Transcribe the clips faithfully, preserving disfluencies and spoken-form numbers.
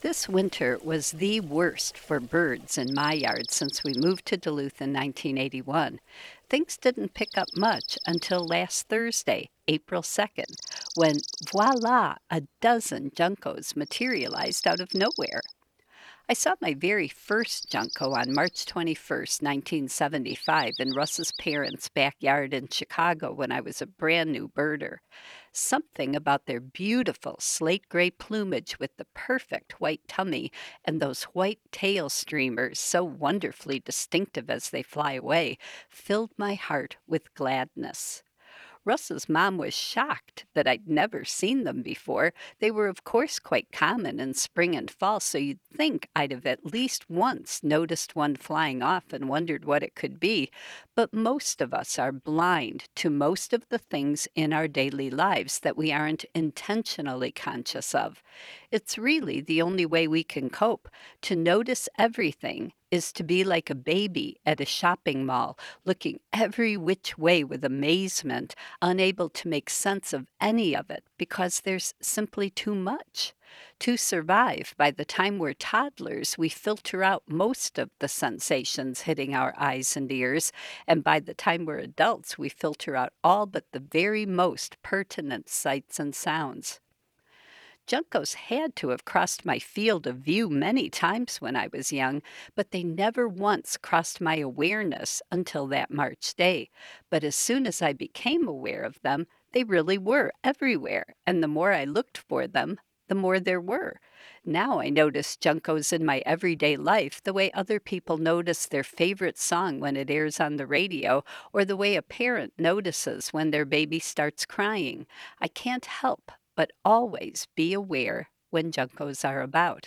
This winter was the worst for birds in my yard since we moved to Duluth in nineteen eighty-one. Things didn't pick up much until last Thursday, April second, when voila, a dozen juncos materialized out of nowhere. I saw my very first junco on March twenty-first, nineteen seventy-five, in Russ's parents' backyard in Chicago when I was a brand new birder. Something about their beautiful slate gray plumage with the perfect white tummy and those white tail streamers, so wonderfully distinctive as they fly away, filled my heart with gladness. Russ's mom was shocked that I'd never seen them before. They were, of course, quite common in spring and fall, so you'd think I'd have at least once noticed one flying off and wondered what it could be. But most of us are blind to most of the things in our daily lives that we aren't intentionally conscious of. It's really the only way we can cope. To notice everything is to be like a baby at a shopping mall, looking every which way with amazement, unable to make sense of any of it because there's simply too much. To survive, by the time we're toddlers, we filter out most of the sensations hitting our eyes and ears, and by the time we're adults, we filter out all but the very most pertinent sights and sounds. Juncos had to have crossed my field of view many times when I was young, but they never once crossed my awareness until that March day. But as soon as I became aware of them, they really were everywhere, and the more I looked for them, the more there were. Now I notice juncos in my everyday life the way other people notice their favorite song when it airs on the radio, or the way a parent notices when their baby starts crying. I can't help but always be aware when juncos are about.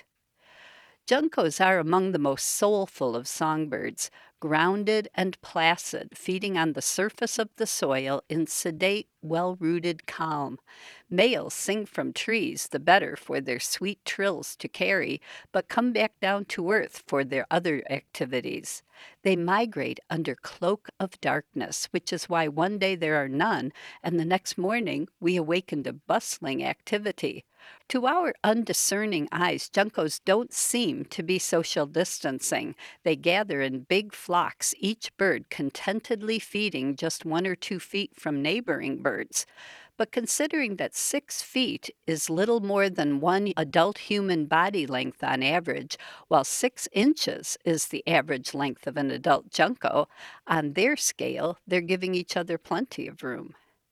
Juncos are among the most soulful of songbirds, grounded and placid, feeding on the surface of the soil in sedate, well-rooted calm. Males sing from trees, the better for their sweet trills to carry, but come back down to earth for their other activities. They migrate under cloak of darkness, which is why one day there are none, and the next morning we awaken to bustling activity. To our undiscerning eyes, juncos don't seem to be social distancing. They gather in big flocks, each bird contentedly feeding just one or two feet from neighboring birds. But considering that six feet is little more than one adult human body length on average, while six inches is the average length of an adult junco, on their scale, they're giving each other plenty of room.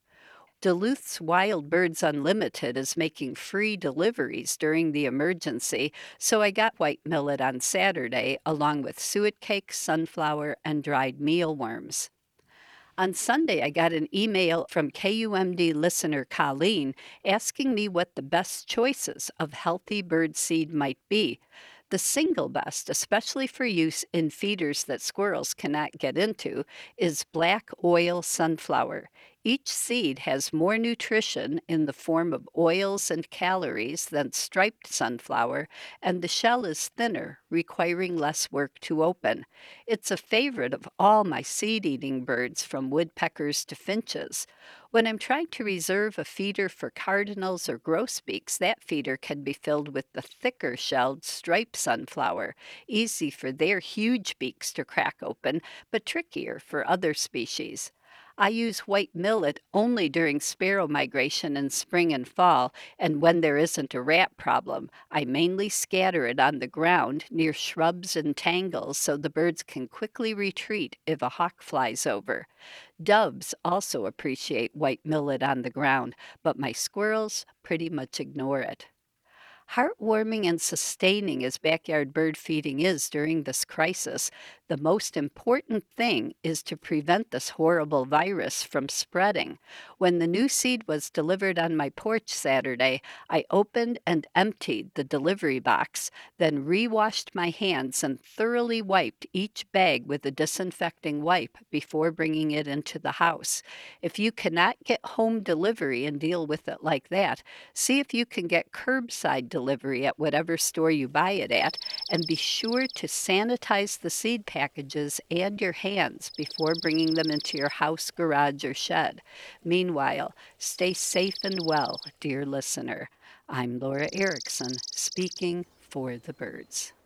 Duluth's Wild Birds Unlimited is making free deliveries during the emergency, so I got white millet on Saturday, along with suet cake, sunflower, and dried mealworms. On Sunday, I got an email from K U M D listener Colleen asking me what the best choices of healthy bird seed might be. The single best, especially for use in feeders that squirrels cannot get into, is black oil sunflower. Each seed has more nutrition in the form of oils and calories than striped sunflower, and the shell is thinner, requiring less work to open. It's a favorite of all my seed-eating birds, from woodpeckers to finches. When I'm trying to reserve a feeder for cardinals or grosbeaks, that feeder can be filled with the thicker-shelled striped sunflower, easy for their huge beaks to crack open, but trickier for other species. I use white millet only during sparrow migration in spring and fall, and when there isn't a rat problem. I mainly scatter it on the ground near shrubs and tangles so the birds can quickly retreat if a hawk flies over. Doves also appreciate white millet on the ground, but my squirrels pretty much ignore it. Heartwarming and sustaining as backyard bird feeding is during this crisis, the most important thing is to prevent this horrible virus from spreading. When the new seed was delivered on my porch Saturday, I opened and emptied the delivery box, then re-washed my hands and thoroughly wiped each bag with a disinfecting wipe before bringing it into the house. If you cannot get home delivery and deal with it like that, see if you can get curbside delivery at whatever store you buy it at, and be sure to sanitize the seed packages and your hands before bringing them into your house, garage, or shed. Meanwhile, stay safe and well, dear listener. I'm Laura Erickson, speaking for the birds.